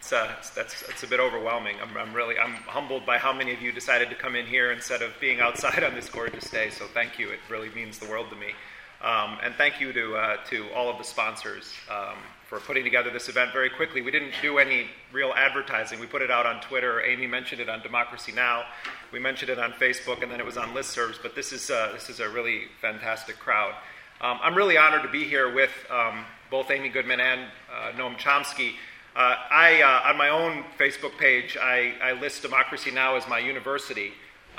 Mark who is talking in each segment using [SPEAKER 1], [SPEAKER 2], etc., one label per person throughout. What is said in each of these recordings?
[SPEAKER 1] It's a bit overwhelming. I'm humbled by how many of you decided to come in here instead of being outside on this gorgeous day. So thank you. It really means the world to me. And thank you to all of the sponsors for putting together this event very quickly. We didn't do any real advertising. We put it out on Twitter. Amy mentioned it on Democracy Now! We mentioned it on Facebook, and then it was on listservs. But this is a really fantastic crowd. I'm really honored to be here with both Amy Goodman and Noam Chomsky. On my own Facebook page, I list Democracy Now! As my university.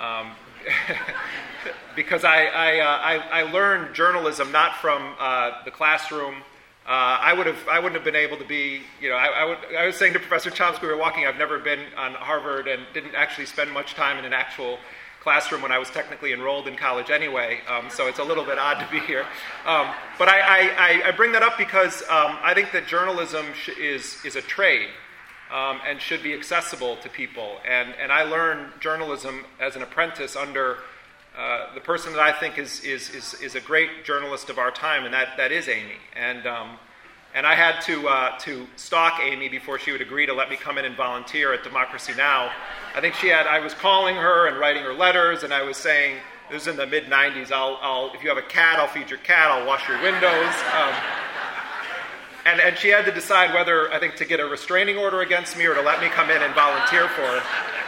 [SPEAKER 1] Because I learned journalism not from the classroom. I wouldn't have been able to be, I was saying to Professor Chomsky, we were walking, I've never been on Harvard and didn't actually spend much time in an actual classroom when I was technically enrolled in college anyway, so it's a little bit odd to be here. But I bring that up because I think that journalism is a trade. And should be accessible to people. And I learned journalism as an apprentice under the person that I think is a great journalist of our time, and that is Amy. And I had to stalk Amy before she would agree to let me come in and volunteer at Democracy Now! I think I was calling her and writing her letters, and I was saying, this was in the mid-'90s, if you have a cat, I'll feed your cat, I'll wash your windows. And she had to decide whether, I think, to get a restraining order against me or to let me come in and volunteer for her.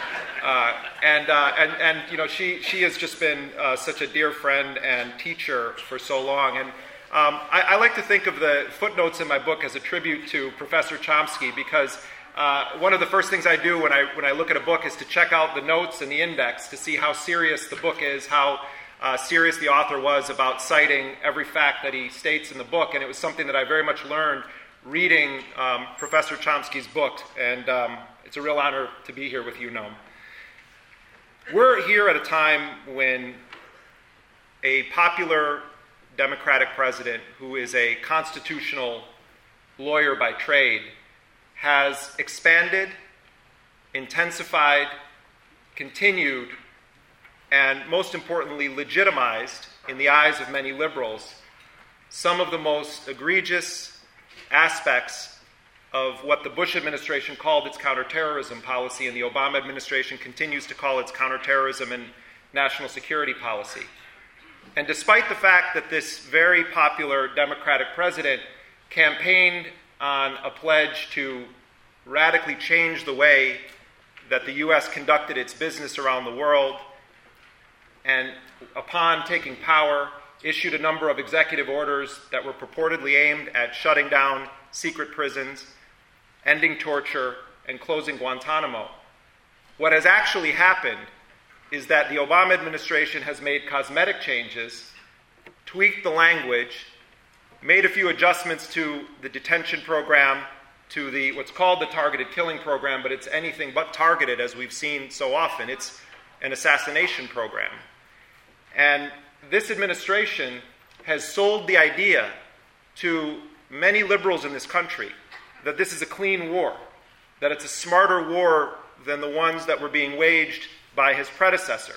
[SPEAKER 1] She has just been such a dear friend and teacher for so long. And I like to think of the footnotes in my book as a tribute to Professor Chomsky, because one of the first things I do when I look at a book is to check out the notes and the index to see how serious the book is, how serious the author was about citing every fact that he states in the book. And it was something that I very much learned reading Professor Chomsky's book. And it's a real honor to be here with you, Noam. We're here at a time when a popular Democratic president, who is a constitutional lawyer by trade, has expanded, intensified, continued, and most importantly, legitimized, in the eyes of many liberals, some of the most egregious aspects of what the Bush administration called its counterterrorism policy, and the Obama administration continues to call its counterterrorism and national security policy. And despite the fact that this very popular Democratic president campaigned on a pledge to radically change the way that the U.S. conducted its business around the world, and upon taking power, issued a number of executive orders that were purportedly aimed at shutting down secret prisons, ending torture, and closing Guantanamo. What has actually happened is that the Obama administration has made cosmetic changes, tweaked the language, made a few adjustments to the detention program, to what's called the targeted killing program, but it's anything but targeted, as we've seen so often. It's an assassination program. And this administration has sold the idea to many liberals in this country that this is a clean war, that it's a smarter war than the ones that were being waged by his predecessor.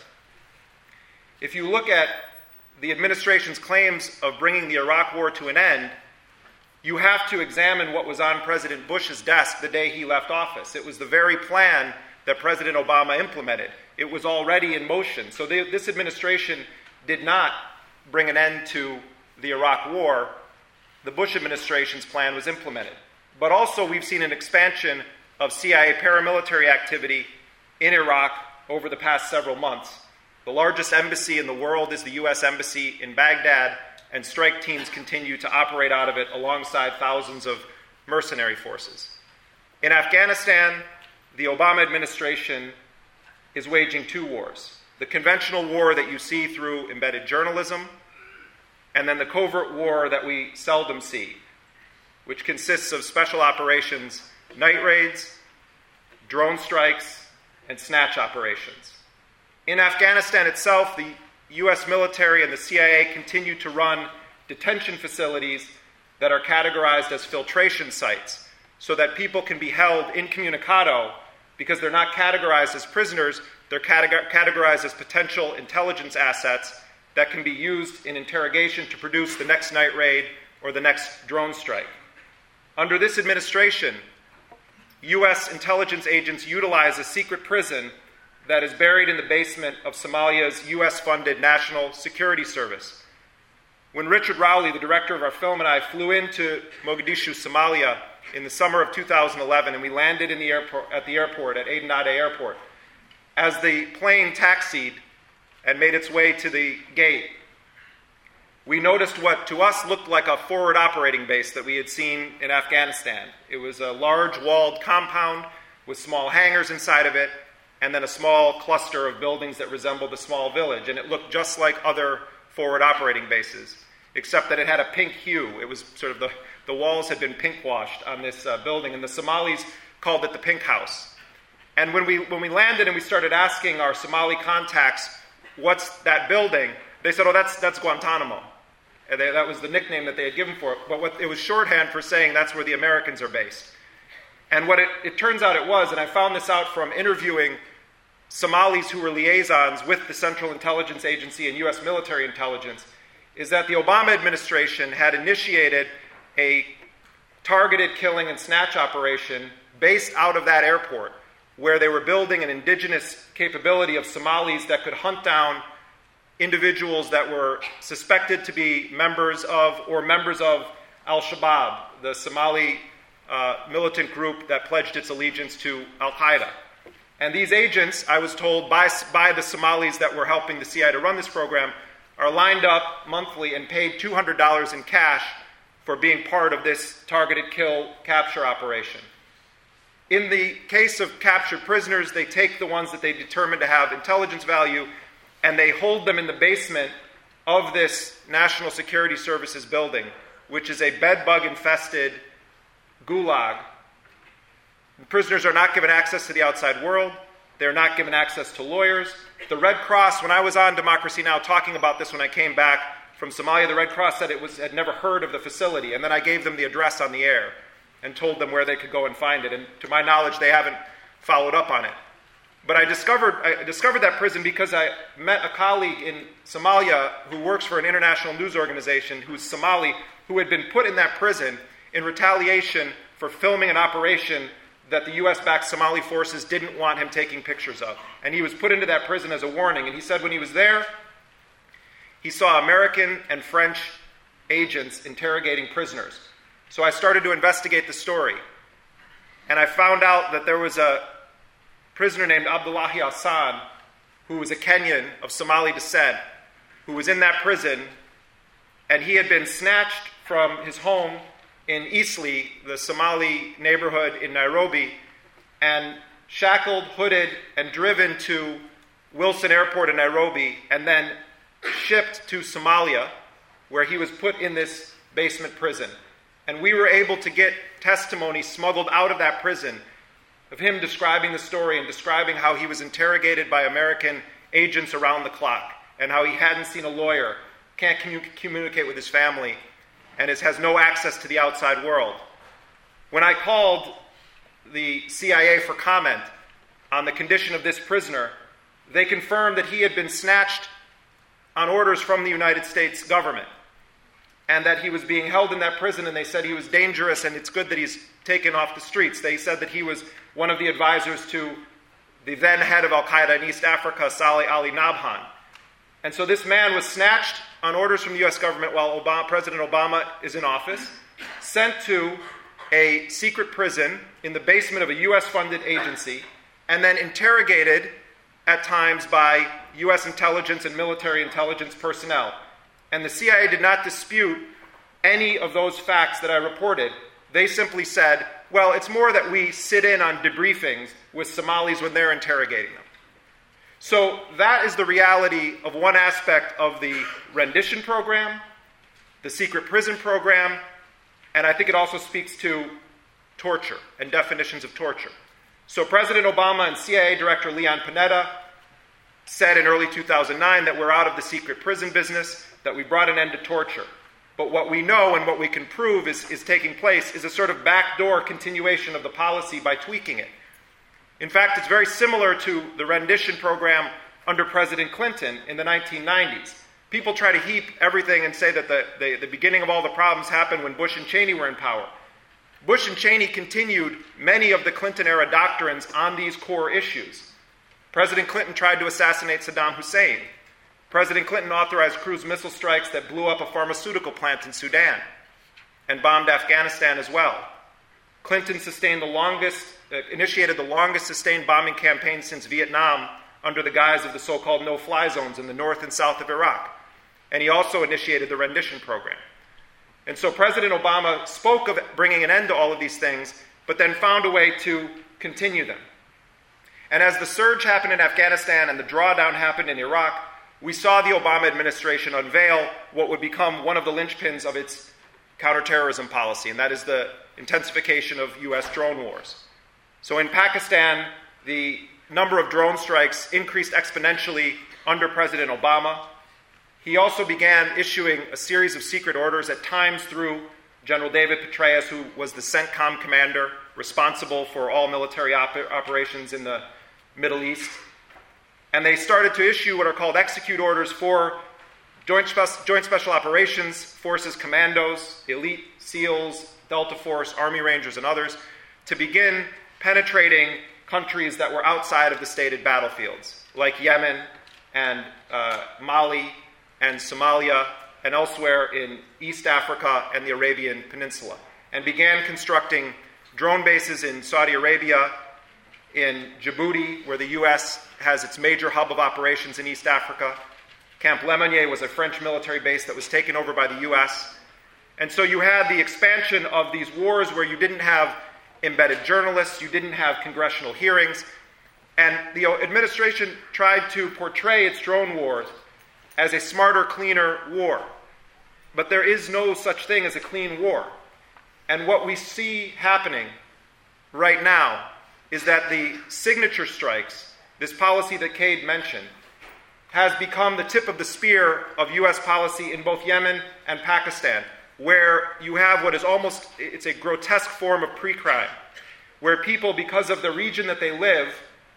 [SPEAKER 1] If you look at the administration's claims of bringing the Iraq war to an end, you have to examine what was on President Bush's desk the day he left office. It was the very plan that President Obama implemented. It was already in motion. So this administration did not bring an end to the Iraq war. The Bush administration's plan was implemented. But also we've seen an expansion of CIA paramilitary activity in Iraq over the past several months. The largest embassy in the world is the U.S. Embassy in Baghdad, and strike teams continue to operate out of it alongside thousands of mercenary forces. In Afghanistan, the Obama administration is waging two wars. The conventional war that you see through embedded journalism, and then the covert war that we seldom see, which consists of special operations, night raids, drone strikes, and snatch operations. In Afghanistan itself, the U.S. military and the CIA continue to run detention facilities that are categorized as filtration sites so that people can be held incommunicado because they're not categorized as prisoners, they're categorized as potential intelligence assets that can be used in interrogation to produce the next night raid or the next drone strike. Under this administration, U.S. intelligence agents utilize a secret prison that is buried in the basement of Somalia's U.S.-funded National Security Service. When Richard Rowley, the director of our film, and I flew into Mogadishu, Somalia, in the summer of 2011, and we landed at the airport at Aden Ade Airport, as the plane taxied and made its way to the gate, we noticed what to us looked like a forward operating base that we had seen in Afghanistan. It was a large walled compound with small hangars inside of it, and then a small cluster of buildings that resembled a small village. And it looked just like other forward operating bases, except that it had a pink hue. It was sort of the walls had been pink washed on this building, and the Somalis called it the Pink House. And when we landed and we started asking our Somali contacts, what's that building? They said, oh, that's Guantanamo. And that was the nickname that they had given for it. But it was shorthand for saying that's where the Americans are based. And what it turns out it was, and I found this out from interviewing Somalis who were liaisons with the Central Intelligence Agency and U.S. military intelligence, is that the Obama administration had initiated a targeted killing and snatch operation based out of that airport, where they were building an indigenous capability of Somalis that could hunt down individuals that were suspected to be members of Al-Shabaab, the Somali militant group that pledged its allegiance to Al-Qaeda. And these agents, I was told by the Somalis that were helping the CIA to run this program, are lined up monthly and paid $200 in cash for being part of this targeted kill capture operation. In the case of captured prisoners, they take the ones that they determine to have intelligence value and they hold them in the basement of this National Security Services building, which is a bed-bug-infested gulag. The prisoners are not given access to the outside world. They're not given access to lawyers. The Red Cross, when I was on Democracy Now! Talking about this when I came back from Somalia, the Red Cross said had never heard of the facility, and then I gave them the address on the air and told them where they could go and find it. And to my knowledge, they haven't followed up on it. But I discovered that prison because I met a colleague in Somalia who works for an international news organization who's Somali, who had been put in that prison in retaliation for filming an operation that the U.S.-backed Somali forces didn't want him taking pictures of. And he was put into that prison as a warning. And he said when he was there, he saw American and French agents interrogating prisoners. So I started to investigate the story. And I found out that there was a prisoner named Abdullahi Hassan, who was a Kenyan of Somali descent, who was in that prison, and he had been snatched from his home in Eastleigh, the Somali neighborhood in Nairobi, and shackled, hooded, and driven to Wilson Airport in Nairobi, and then shipped to Somalia, where he was put in this basement prison. And we were able to get testimony smuggled out of that prison of him describing the story and describing how he was interrogated by American agents around the clock and how he hadn't seen a lawyer, can't communicate with his family, and has no access to the outside world. When I called the CIA for comment on the condition of this prisoner, they confirmed that he had been snatched on orders from the United States government and that he was being held in that prison, and they said he was dangerous and it's good that he's taken off the streets. They said that he was one of the advisors to the then head of Al-Qaeda in East Africa, Saleh Ali Nabhan. And so this man was snatched on orders from the U.S. government while President Obama is in office, sent to a secret prison in the basement of a U.S.-funded agency, and then interrogated at times by U.S. intelligence and military intelligence personnel. And the CIA did not dispute any of those facts that I reported. They simply said, well, it's more that we sit in on debriefings with Somalis when they're interrogating them. So that is the reality of one aspect of the rendition program, the secret prison program, and I think it also speaks to torture and definitions of torture. So President Obama and CIA Director Leon Panetta said in early 2009 that we're out of the secret prison business, that we brought an end to torture. But what we know and what we can prove is taking place is a sort of backdoor continuation of the policy by tweaking it. In fact, it's very similar to the rendition program under President Clinton in the 1990s. People try to heap everything and say that the beginning of all the problems happened when Bush and Cheney were in power. Bush and Cheney continued many of the Clinton-era doctrines on these core issues. President Clinton tried to assassinate Saddam Hussein. President Clinton authorized cruise missile strikes that blew up a pharmaceutical plant in Sudan and bombed Afghanistan as well. Clinton initiated the longest sustained bombing campaign since Vietnam under the guise of the so-called no-fly zones in the north and south of Iraq. And he also initiated the rendition program. And so President Obama spoke of bringing an end to all of these things, but then found a way to continue them. And as the surge happened in Afghanistan and the drawdown happened in Iraq, we saw the Obama administration unveil what would become one of the linchpins of its counterterrorism policy, and that is the intensification of U.S. drone wars. So in Pakistan, the number of drone strikes increased exponentially under President Obama. He also began issuing a series of secret orders, at times through General David Petraeus, who was the CENTCOM commander responsible for all military operations in the Middle East. And they started to issue what are called execute orders for Joint Special Operations Forces commandos, elite SEALs, Delta Force, Army Rangers, and others, to begin penetrating countries that were outside of the stated battlefields, like Yemen and Mali and Somalia and elsewhere in East Africa and the Arabian Peninsula, and began constructing drone bases in Saudi Arabia, in Djibouti, where the U.S. has its major hub of operations in East Africa. Camp Lemonnier was a French military base that was taken over by the U.S. And so you had the expansion of these wars where you didn't have embedded journalists, you didn't have congressional hearings, and the administration tried to portray its drone wars as a smarter, cleaner war. But there is no such thing as a clean war. And what we see happening right now is that the signature strikes, this policy that Cade mentioned, has become the tip of the spear of U.S. policy in both Yemen and Pakistan, where you have what is almost, it's a grotesque form of pre-crime, where people, because of the region that they live,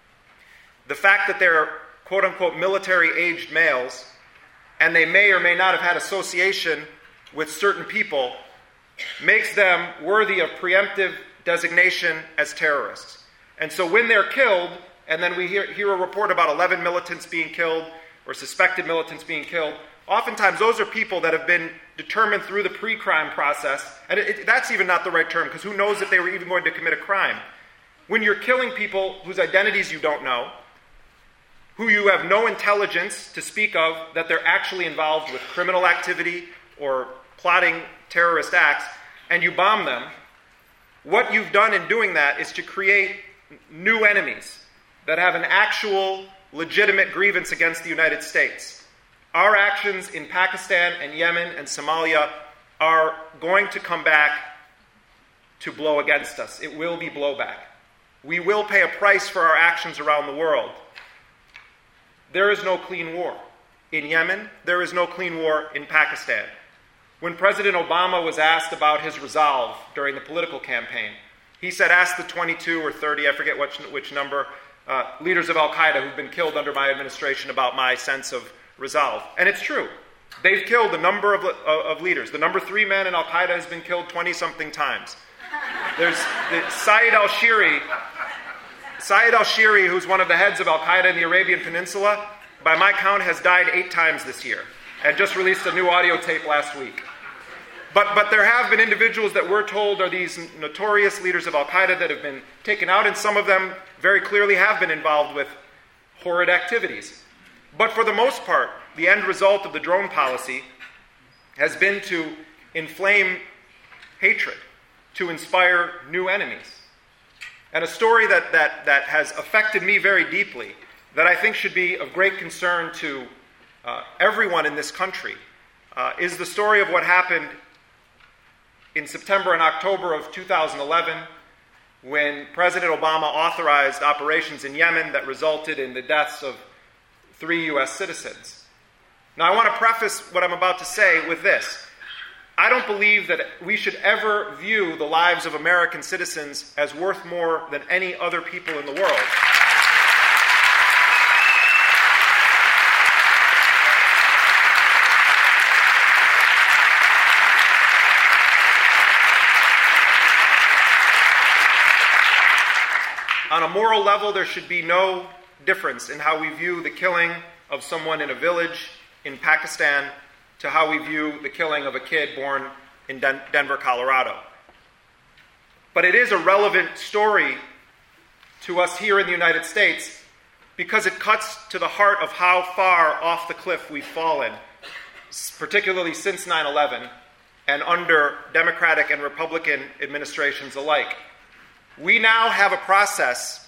[SPEAKER 1] the fact that they're quote-unquote military-aged males, and they may or may not have had association with certain people, makes them worthy of preemptive designation as terrorists. And so when they're killed, and then we hear a report about 11 militants being killed, or suspected militants being killed, oftentimes those are people that have been determined through the pre-crime process, and that's even not the right term, because who knows if they were even going to commit a crime. When you're killing people whose identities you don't know, who you have no intelligence to speak of that they're actually involved with criminal activity or plotting terrorist acts, and you bomb them, what you've done in doing that is to create new enemies that have an actual legitimate grievance against the United States. Our actions in Pakistan and Yemen and Somalia are going to come back to blow against us. It will be blowback. We will pay a price for our actions around the world. There is no clean war in Yemen. There is no clean war in Pakistan. When President Obama was asked about his resolve during the political campaign, he said, ask the 22 or 30, I forget which number, leaders of al-Qaeda who've been killed under my administration about my sense of resolve. And it's true. They've killed a number of leaders. The number 3 man in al-Qaeda has been killed 20-something times. There's Saeed al-Shiri, who's one of the heads of al-Qaeda in the Arabian Peninsula, by my count has died 8 times this year, and just released a new audio tape last week. But there have been individuals that we're told are these notorious leaders of al-Qaeda that have been taken out, and some of them very clearly have been involved with horrid activities. But for the most part, the end result of the drone policy has been to inflame hatred, to inspire new enemies. And a story that has affected me very deeply, that I think should be of great concern to everyone in this country, is the story of what happened in September and October of 2011, when President Obama authorized operations in Yemen that resulted in the deaths of 3 U.S. citizens. Now, I want to preface what I'm about to say with this. I don't believe that we should ever view the lives of American citizens as worth more than any other people in the world. On a moral level, there should be no difference in how we view the killing of someone in a village in Pakistan to how we view the killing of a kid born in Denver, Colorado. But it is a relevant story to us here in the United States because it cuts to the heart of how far off the cliff we've fallen, particularly since 9/11 and under Democratic and Republican administrations alike. We now have a process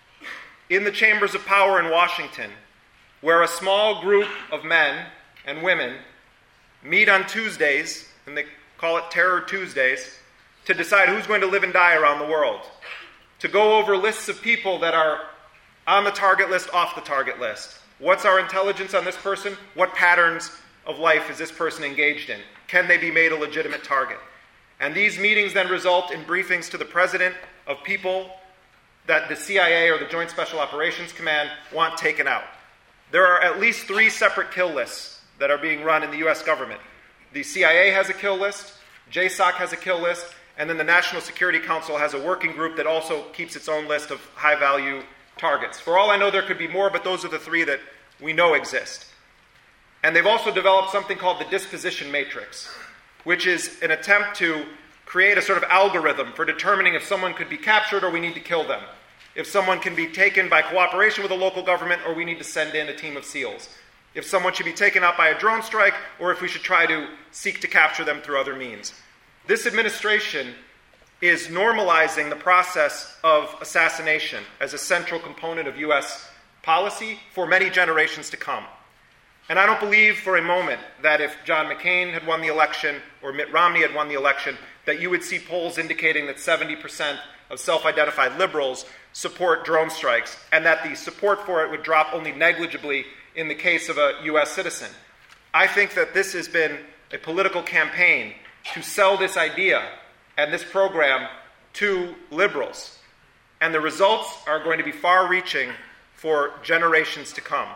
[SPEAKER 1] in the chambers of power in Washington where a small group of men and women meet on Tuesdays, and they call it Terror Tuesdays, to decide who's going to live and die around the world, to go over lists of people that are on the target list, off the target list. What's our intelligence on this person? What patterns of life is this person engaged in? Can they be made a legitimate target? And these meetings then result in briefings to the president of people that the CIA or the Joint Special Operations Command want taken out. There are at least 3 separate kill lists that are being run in the U.S. government. The CIA has a kill list, JSOC has a kill list, and then the National Security Council has a working group that also keeps its own list of high-value targets. For all I know, there could be more, but those are the 3 that we know exist. And they've also developed something called the disposition matrix, which is an attempt to create a sort of algorithm for determining if someone could be captured or we need to kill them, if someone can be taken by cooperation with a local government or we need to send in a team of SEALs, if someone should be taken out by a drone strike or if we should try to seek to capture them through other means. This administration is normalizing the process of assassination as a central component of U.S. policy for many generations to come. And I don't believe for a moment that if John McCain had won the election or Mitt Romney had won the election, that you would see polls indicating that 70% of self-identified liberals support drone strikes and that the support for it would drop only negligibly in the case of a U.S. citizen. I think that this has been a political campaign to sell this idea and this program to liberals. And the results are going to be far-reaching for generations to come.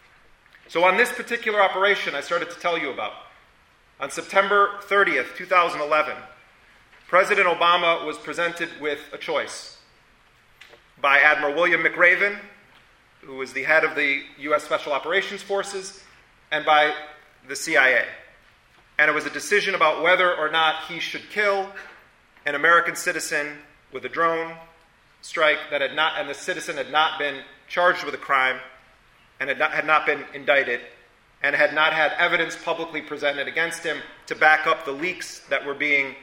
[SPEAKER 1] So on this particular operation I started to tell you about, on September 30th, 2011, President Obama was presented with a choice by Admiral William McRaven, who was the head of the U.S. Special Operations Forces, and by the CIA. And it was a decision about whether or not he should kill an American citizen with a drone strike and the citizen had not been charged with a crime and had not been indicted and had not had evidence publicly presented against him to back up the leaks that were being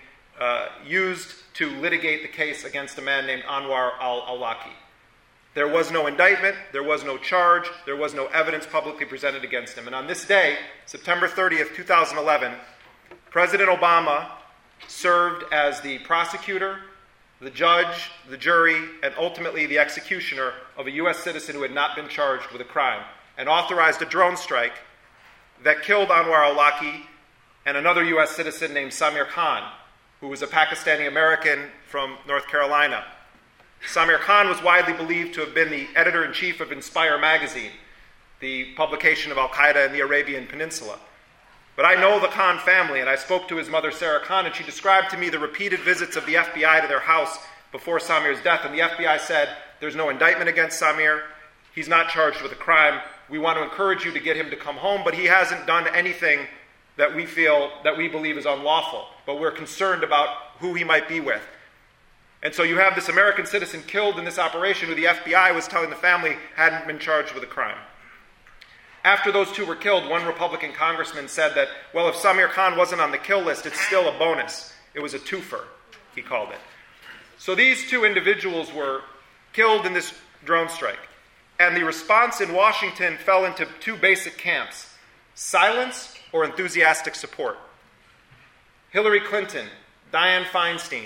[SPEAKER 1] used to litigate the case against a man named Anwar al-Awlaki. There was no indictment, there was no charge, there was no evidence publicly presented against him. And on this day, September 30th, 2011, President Obama served as the prosecutor, the judge, the jury, and ultimately the executioner of a U.S. citizen who had not been charged with a crime, and authorized a drone strike that killed Anwar al-Awlaki and another U.S. citizen named Samir Khan, who was a Pakistani-American from North Carolina. Samir Khan was widely believed to have been the editor-in-chief of Inspire magazine, the publication of al-Qaeda in the Arabian Peninsula. But I know the Khan family, and I spoke to his mother, Sarah Khan, and she described to me the repeated visits of the FBI to their house before Samir's death. And the FBI said, there's no indictment against Samir. He's not charged with a crime. We want to encourage you to get him to come home, but he hasn't done anything that we believe is unlawful. But we're concerned about who he might be with. And so you have this American citizen killed in this operation who the FBI was telling the family hadn't been charged with a crime. After those 2 were killed, one Republican congressman said that, well, if Samir Khan wasn't on the kill list, it's still a bonus. It was a twofer, he called it. So these 2 individuals were killed in this drone strike. And the response in Washington fell into 2 basic camps: silence or enthusiastic support. Hillary Clinton, Dianne Feinstein,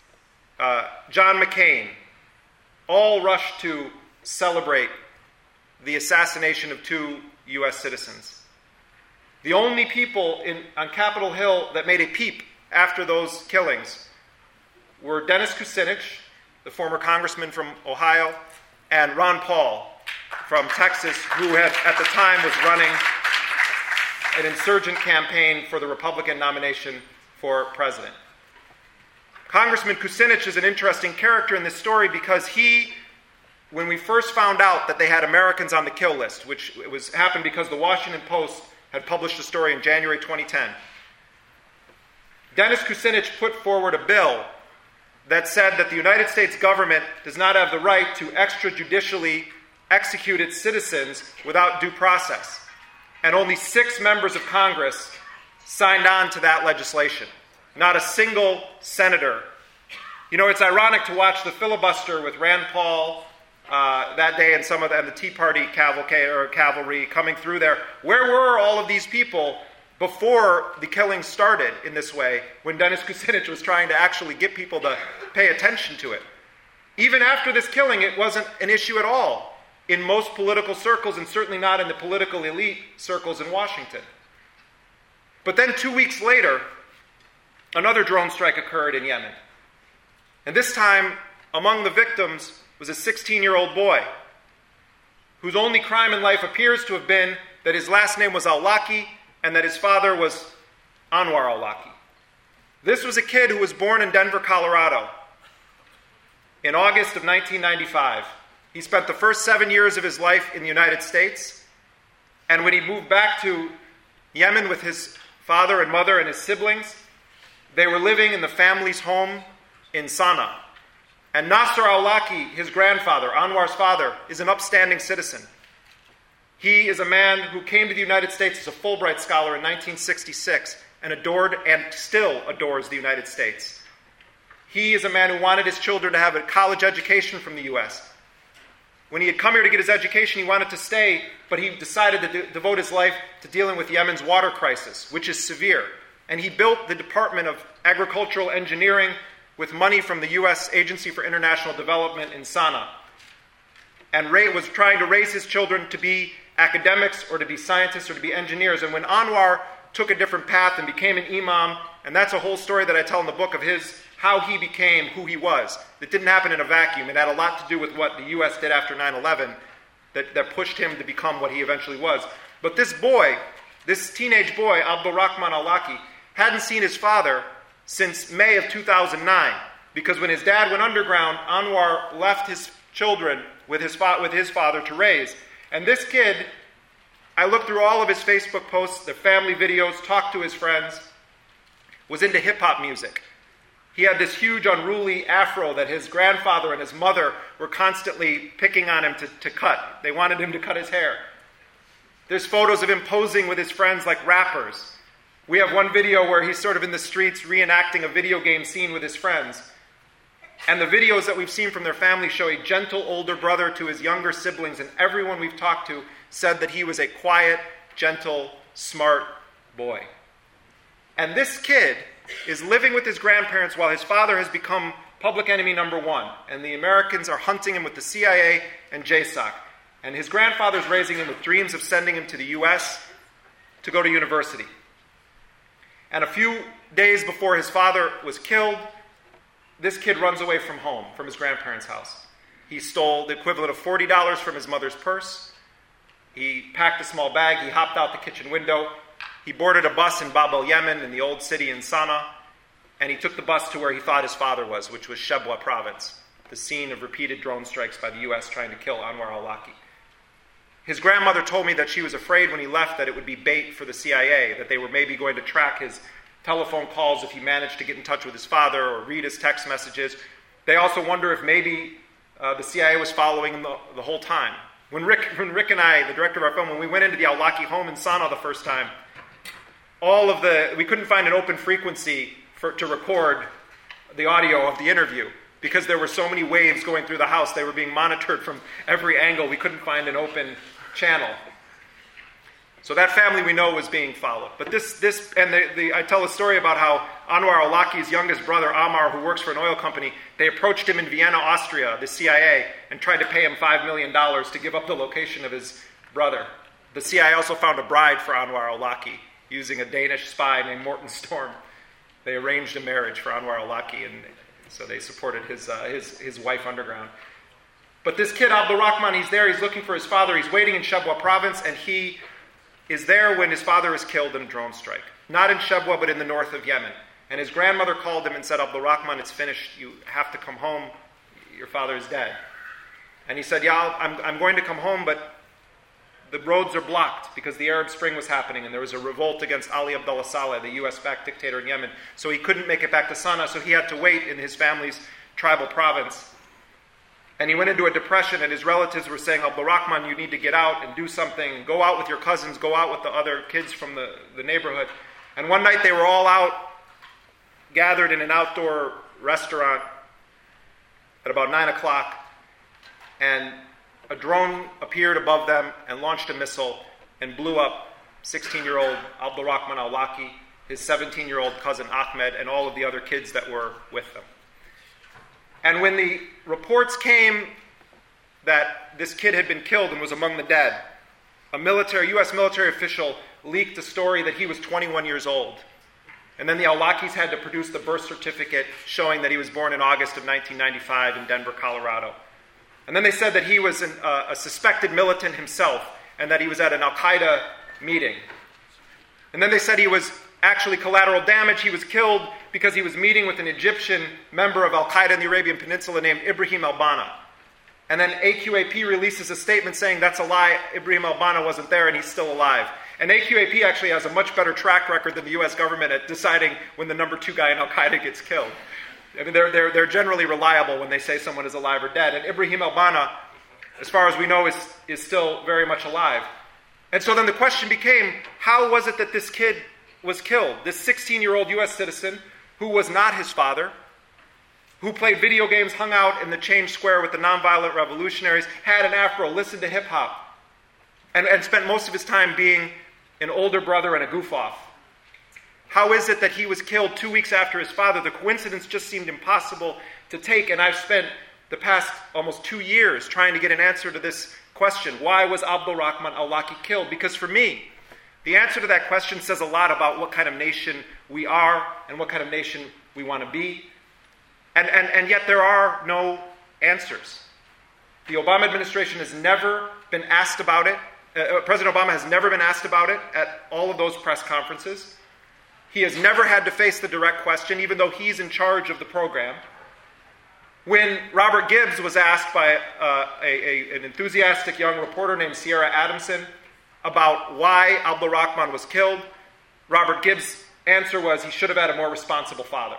[SPEAKER 1] John McCain, all rushed to celebrate the assassination of 2 U.S. citizens. The only people on Capitol Hill that made a peep after those killings were Dennis Kucinich, the former congressman from Ohio, and Ron Paul from Texas, who at the time was running an insurgent campaign for the Republican nomination for president. Congressman Kucinich is an interesting character in this story because he when we first found out that they had Americans on the kill list, which happened because the Washington Post had published a story in January 2010, Dennis Kucinich put forward a bill that said that the United States government does not have the right to extrajudicially execute its citizens without due process. And only 6 members of Congress signed on to that legislation. Not a single senator. You know, it's ironic to watch the filibuster with Rand Paul that day and and the Tea Party cavalry coming through there. Where were all of these people before the killing started in this way, when Dennis Kucinich was trying to actually get people to pay attention to it? Even after this killing, it wasn't an issue at all in most political circles, and certainly not in the political elite circles in Washington. But then 2 weeks later, another drone strike occurred in Yemen. And this time, among the victims was a 16-year-old boy whose only crime in life appears to have been that his last name was al-Awlaki and that his father was Anwar al-Awlaki. This was a kid who was born in Denver, Colorado in August of 1995. He spent the first 7 years of his life in the United States, and when he moved back to Yemen with his father and mother and his siblings, they were living in the family's home in Sana'a. And Nasser al-Awlaki, his grandfather, Anwar's father, is an upstanding citizen. He is a man who came to the United States as a Fulbright scholar in 1966 and adored and still adores the United States. He is a man who wanted his children to have a college education from the U.S. When he had come here to get his education, he wanted to stay, but he decided to devote his life to dealing with Yemen's water crisis, which is severe. And he built the Department of Agricultural Engineering with money from the U.S. Agency for International Development in Sana'a, and was trying to raise his children to be academics or to be scientists or to be engineers. And when Anwar took a different path and became an imam, and that's a whole story that I tell in the book of how he became who he was. It didn't happen in a vacuum. It had a lot to do with what the U.S. did after 9/11 that pushed him to become what he eventually was. But this boy, this teenage boy, Abdulrahman al-Awlaki, hadn't seen his father since May of 2009, because when his dad went underground, Anwar left his children with his father to raise. And this kid, I looked through all of his Facebook posts, the family videos, talked to his friends, was into hip-hop music. He had this huge unruly afro that his grandfather and his mother were constantly picking on him to cut. They wanted him to cut his hair. There's photos of him posing with his friends like rappers. We have one video where he's sort of in the streets reenacting a video game scene with his friends. And the videos that we've seen from their family show a gentle older brother to his younger siblings, and everyone we've talked to said that he was a quiet, gentle, smart boy. And this kid is living with his grandparents while his father has become public enemy number 1, and the Americans are hunting him with the CIA and JSOC. And his grandfather's raising him with dreams of sending him to the U.S. to go to university. And a few days before his father was killed, this kid runs away from home, from his grandparents' house. He stole the equivalent of $40 from his mother's purse. He packed a small bag. He hopped out the kitchen window. He boarded a bus in Bab el-Yemen, in the old city in Sana'a, and he took the bus to where he thought his father was, which was Shebwa province, the scene of repeated drone strikes by the U.S. trying to kill Anwar al-Awlaki. His grandmother told me that she was afraid when he left that it would be bait for the CIA, that they were maybe going to track his telephone calls if he managed to get in touch with his father or read his text messages. They also wonder if maybe the CIA was following him the whole time. When Rick and I, the director of our film, when we went into the al-Awlaki home in Sana'a the first time, we couldn't find an open frequency to record the audio of the interview because there were so many waves going through the house. They were being monitored from every angle. We couldn't find an open channel. So that family we know was being followed. But I tell a story about how Anwar al-Awlaki's youngest brother, Ammar, who works for an oil company, they approached him in Vienna, Austria, the CIA, and tried to pay him $5 million to give up the location of his brother. The CIA also found a bride for Anwar al-Awlaki using a Danish spy named Morten Storm. They arranged a marriage for Anwar al-Awlaki, and so they supported his wife underground. But this kid, Abdulrahman, he's there, he's looking for his father, he's waiting in Shebwa province, and he is there when his father is killed in a drone strike. Not in Shebwa, but in the north of Yemen. And his grandmother called him and said, Abdulrahman, it's finished, you have to come home, your father is dead. And he said, yeah, I'm going to come home, but the roads are blocked because the Arab Spring was happening and there was a revolt against Ali Abdullah Saleh, the US-backed dictator in Yemen. So he couldn't make it back to Sana'a, so he had to wait in his family's tribal province. And he went into a depression, and his relatives were saying, Abdul Rahman, you need to get out and do something. Go out with your cousins, go out with the other kids from the neighborhood. And one night they were all out, gathered in an outdoor restaurant at about 9 o'clock, and a drone appeared above them and launched a missile and blew up 16-year-old Abdul Rahman al-Awlaki, his 17-year-old cousin Ahmed, and all of the other kids that were with them. And when the reports came that this kid had been killed and was among the dead, a U.S. military official leaked a story that he was 21 years old. And then the Awlakis had to produce the birth certificate showing that he was born in August of 1995 in Denver, Colorado. And then they said that he was a suspected militant himself and that he was at an Al-Qaeda meeting. And then they said he was actually collateral damage. He was killed because he was meeting with an Egyptian member of Al-Qaeda in the Arabian Peninsula named Ibrahim al-Bana. And then AQAP releases a statement saying that's a lie, Ibrahim al-Bana wasn't there and he's still alive. And AQAP actually has a much better track record than the U.S. government at deciding when the number 2 guy in Al-Qaeda gets killed. I mean, they're generally reliable when they say someone is alive or dead. And Ibrahim al-Bana, as far as we know, is still very much alive. And so then the question became, how was it that this kid was killed? This 16-year-old U.S. citizen who was not his father, who played video games, hung out in the Change Square with the nonviolent revolutionaries, had an afro, listened to hip-hop, and spent most of his time being an older brother and a goof-off. How is it that he was killed 2 weeks after his father? The coincidence just seemed impossible to take, and I've spent the past almost 2 years trying to get an answer to this question. Why was Abdul Rahman al-Awlaki killed? Because for me, the answer to that question says a lot about what kind of nation we are and what kind of nation we want to be. And yet there are no answers. The Obama administration has never been asked about it. President Obama has never been asked about it at all of those press conferences. He has never had to face the direct question, even though he's in charge of the program. When Robert Gibbs was asked by an enthusiastic young reporter named Sierra Adamson about why Abdul Rahman was killed, Robert Gibbs' answer was he should have had a more responsible father.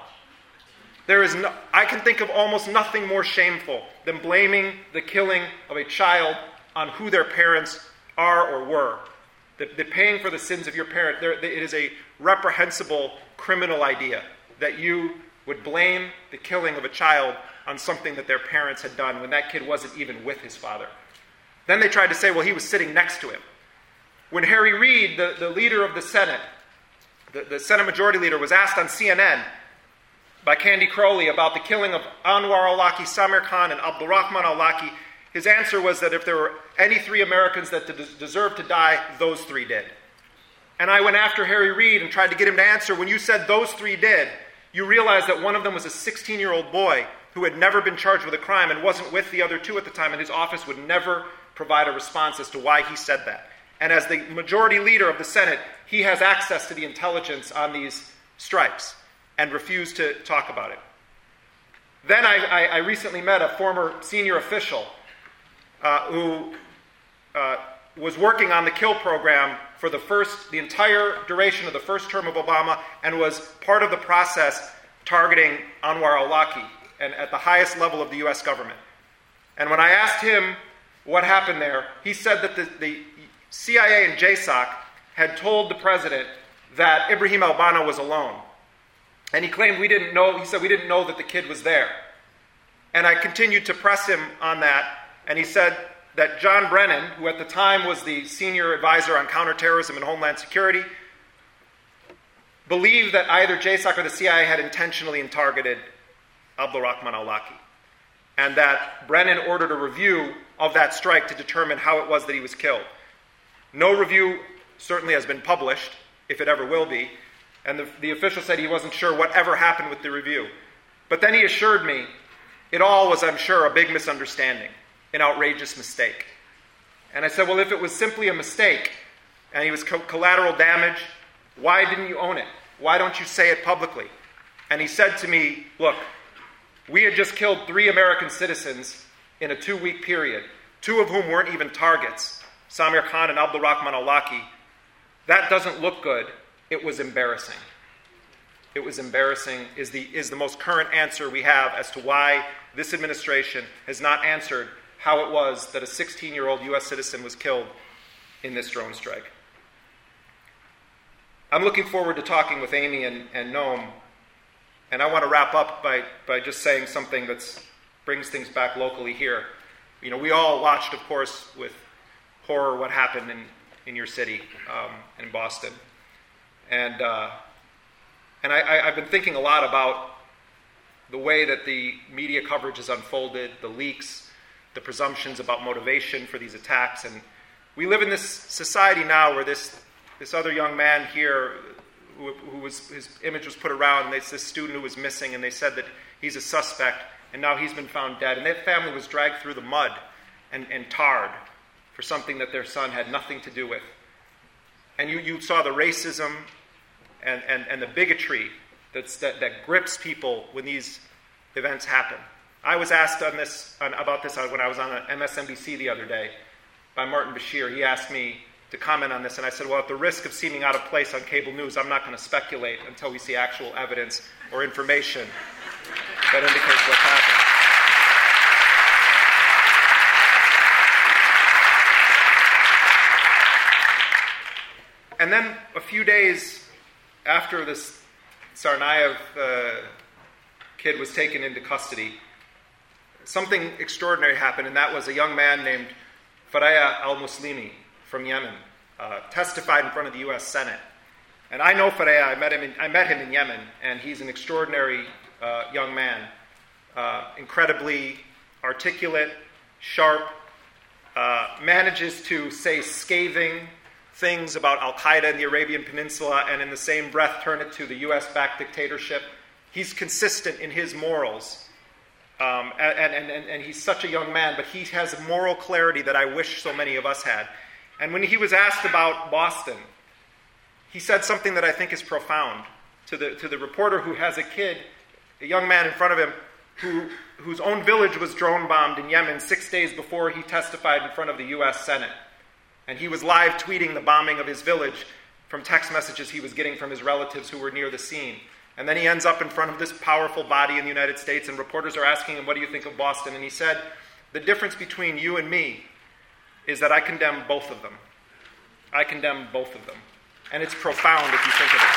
[SPEAKER 1] I can think of almost nothing more shameful than blaming the killing of a child on who their parents are or were. The paying for the sins of your parent, it is a reprehensible criminal idea that you would blame the killing of a child on something that their parents had done when that kid wasn't even with his father. Then they tried to say, well, he was sitting next to him. When Harry Reid, the leader of the Senate, the Senate Majority Leader, was asked on CNN by Candy Crowley about the killing of Anwar al-Awlaki, Samir Khan, and Abdul Rahman al-Awlaki, his answer was that if there were any 3 Americans that deserved to die, those 3 did. And I went after Harry Reid and tried to get him to answer, when you said those 3 did, you realized that one of them was a 16-year-old boy who had never been charged with a crime and wasn't with the other 2 at the time, and his office would never provide a response as to why he said that. And as the majority leader of the Senate, he has access to the intelligence on these strikes and refused to talk about it. Then I recently met a former senior official who was working on the kill program for the entire duration of the first term of Obama and was part of the process targeting Anwar al-Awlaki and at the highest level of the U.S. government. And when I asked him what happened there, he said that the CIA and JSOC had told the president that Ibrahim al-Bana was alone. And he claimed we didn't know that the kid was there. And I continued to press him on that, and he said that John Brennan, who at the time was the senior advisor on counterterrorism and homeland security, believed that either JSOC or the CIA had intentionally targeted Abdul Rahman al-Awlaki, and that Brennan ordered a review of that strike to determine how it was that he was killed. No review certainly has been published, if it ever will be, and the official said he wasn't sure what ever happened with the review. But then he assured me it all was, I'm sure, a big misunderstanding, an outrageous mistake. And I said, well, if it was simply a mistake and he was collateral damage, why didn't you own it? Why don't you say it publicly? And he said to me, look, we had just killed 3 American citizens in a 2-week period, 2 of whom weren't even targets, Samir Khan and Abdulrahman Awlaki. That doesn't look good. It was embarrassing. It was embarrassing is the most current answer we have as to why this administration has not answered how it was that a 16-year-old U.S. citizen was killed in this drone strike. I'm looking forward to talking with Amy and Noam, and I want to wrap up by just saying something that brings things back locally here. You know, we all watched, of course, with horror what happened in your city, in Boston. And I've been thinking a lot about the way that the media coverage has unfolded, the leaks, the presumptions about motivation for these attacks. And we live in this society now where this other young man here, his image was put around, and it's this student who was missing, and they said that he's a suspect, and now he's been found dead. And that family was dragged through the mud and tarred for something that their son had nothing to do with. And you saw the racism and the bigotry that grips people when these events happen. I was asked about this when I was on MSNBC the other day by Martin Bashir. He asked me to comment on this, and I said, well, at the risk of seeming out of place on cable news, I'm not going to speculate until we see actual evidence or information that indicates what's happened. And then a few days after this Tsarnaev kid was taken into custody, something extraordinary happened, and that was a young man named Fareeha al-Muslimi from Yemen testified in front of the U.S. Senate. And I know Fareeha. I met him in Yemen, and he's an extraordinary young man, incredibly articulate, sharp, manages to say scathing things about Al-Qaeda in the Arabian Peninsula and in the same breath turn it to the U.S.-backed dictatorship. He's consistent in his morals. And he's such a young man, but he has moral clarity that I wish so many of us had. And when he was asked about Boston, he said something that I think is profound to the reporter who has a kid, a young man in front of him, whose own village was drone bombed in Yemen 6 days before he testified in front of the U.S. Senate. And he was live tweeting the bombing of his village from text messages he was getting from his relatives who were near the scene. And then he ends up in front of this powerful body in the United States, and reporters are asking him, what do you think of Boston? And he said, the difference between you and me is that I condemn both of them. I condemn both of them. And it's profound if you think of it.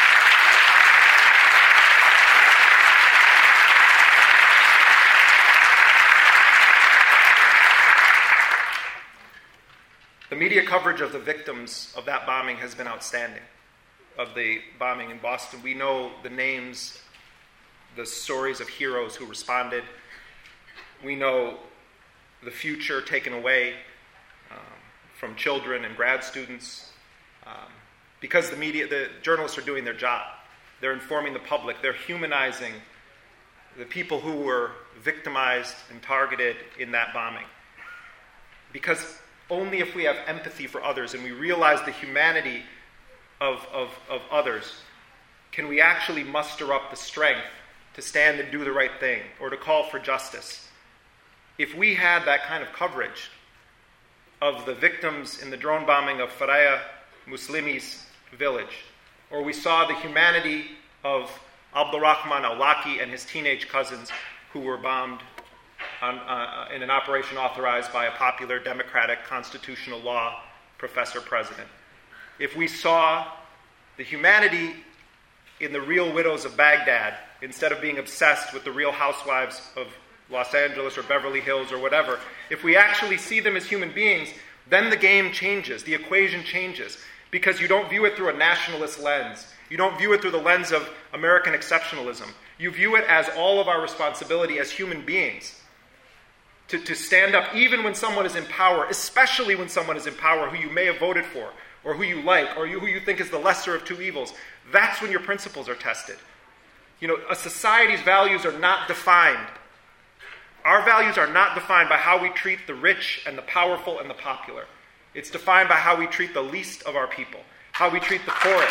[SPEAKER 1] The media coverage of the victims of that bombing has been outstanding. Of the bombing in Boston, we know the names, the stories of heroes who responded. We know the future taken away from children and grad students because the journalists are doing their job. They're informing the public. They're humanizing the people who were victimized and targeted in that bombing. Because only if we have empathy for others and we realize the humanity of others can we actually muster up the strength to stand and do the right thing or to call for justice. If we had that kind of coverage of the victims in the drone bombing of Fareeha Muslimi's village, or we saw the humanity of Abdulrahman Awlaki and his teenage cousins who were bombed in an operation authorized by a popular democratic constitutional law professor president. If we saw the humanity in the real widows of Baghdad, instead of being obsessed with the real housewives of Los Angeles or Beverly Hills or whatever, if we actually see them as human beings, then the game changes, the equation changes, because you don't view it through a nationalist lens. You don't view it through the lens of American exceptionalism. You view it as all of our responsibility as human beings to stand up even when someone is in power, especially when someone is in power who you may have voted for, or who you like, or who you think is the lesser of two evils. That's when your principles are tested. You know, a society's values are not defined. Our values are not defined by how we treat the rich and the powerful and the popular. It's defined by how we treat the least of our people, how we treat the poorest.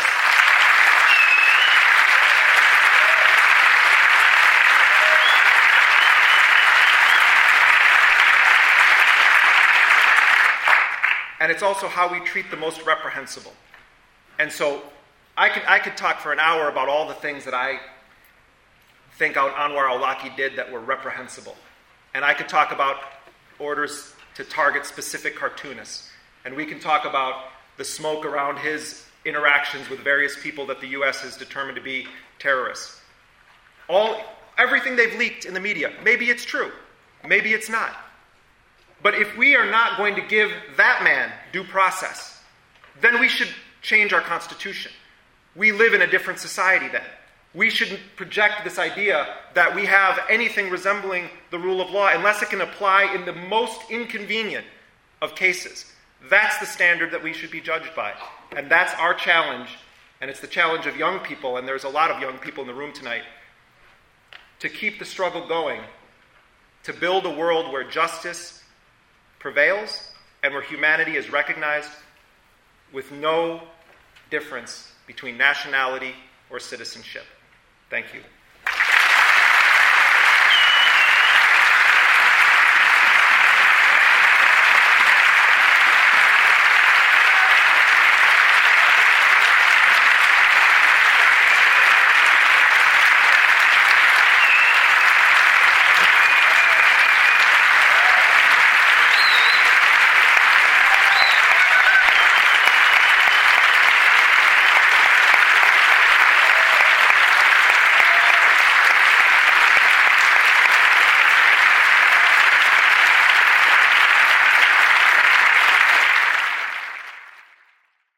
[SPEAKER 1] and it's also how we treat the most reprehensible. And so I could talk for an hour about all the things that I think Anwar al-Awlaki did that were reprehensible. And I could talk about orders to target specific cartoonists. And we can talk about the smoke around his interactions with various people that the U.S. has determined to be terrorists. Everything they've leaked in the media, maybe it's true, maybe it's not. But if we are not going to give that man due process, then we should change our Constitution. We live in a different society then. We shouldn't project this idea that we have anything resembling the rule of law unless it can apply in the most inconvenient of cases. That's the standard that we should be judged by. And that's our challenge, and it's the challenge of young people, and there's a lot of young people in the room tonight, to keep the struggle going, to build a world where justice prevails and where humanity is recognized with no difference between nationality or citizenship. Thank you.